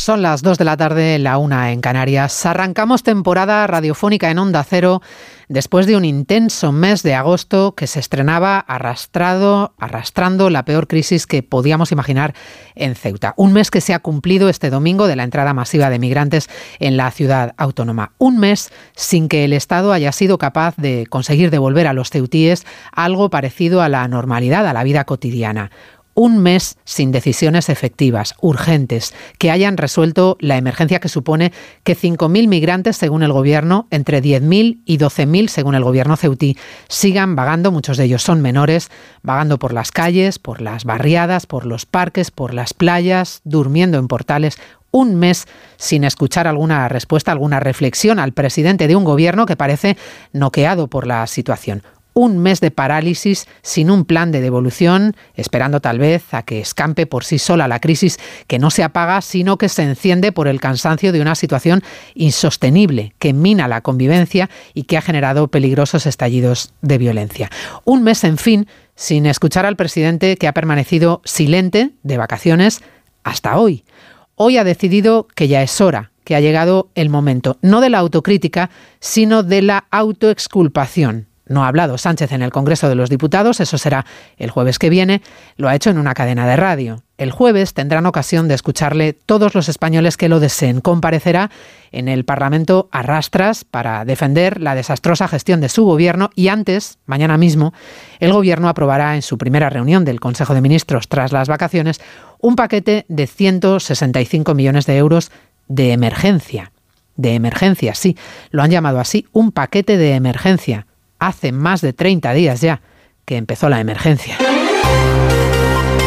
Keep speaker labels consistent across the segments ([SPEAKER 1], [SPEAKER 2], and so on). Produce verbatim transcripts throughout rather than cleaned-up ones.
[SPEAKER 1] Son las dos de la tarde, la una en Canarias. Arrancamos temporada radiofónica en Onda Cero después de un intenso mes de agosto que se estrenaba arrastrado, arrastrando la peor crisis que podíamos imaginar en Ceuta. Un mes que se ha cumplido este domingo de la entrada masiva de migrantes en la ciudad autónoma. Un mes sin que el Estado haya sido capaz de conseguir devolver a los ceutíes algo parecido a la normalidad, a la vida cotidiana. Un mes sin decisiones efectivas, urgentes, que hayan resuelto la emergencia que supone que cinco mil migrantes, según el Gobierno, entre diez mil y doce mil, según el Gobierno ceutí, sigan vagando, muchos de ellos son menores, vagando por las calles, por las barriadas, por los parques, por las playas, durmiendo en portales. Un mes sin escuchar alguna respuesta, alguna reflexión al presidente de un Gobierno que parece noqueado por la situación. Un mes de parálisis sin un plan de devolución, esperando tal vez a que escampe por sí sola la crisis que no se apaga, sino que se enciende por el cansancio de una situación insostenible que mina la convivencia y que ha generado peligrosos estallidos de violencia. Un mes, en fin, sin escuchar al presidente que ha permanecido silente de vacaciones hasta hoy. Hoy ha decidido que ya es hora, que ha llegado el momento, no de la autocrítica, sino de la autoexculpación. No ha hablado Sánchez en el Congreso de los Diputados, eso será el jueves que viene, lo ha hecho en una cadena de radio. El jueves tendrán ocasión de escucharle todos los españoles que lo deseen. Comparecerá en el Parlamento a rastras para defender la desastrosa gestión de su gobierno y antes, mañana mismo, el gobierno aprobará en su primera reunión del Consejo de Ministros tras las vacaciones un paquete de ciento sesenta y cinco millones de euros de emergencia. De emergencia, sí, lo han llamado así, un paquete de emergencia. Hace más de treinta días ya que empezó la emergencia.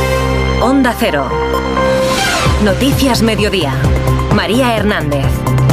[SPEAKER 2] Onda Cero. Noticias Mediodía. María Hernández.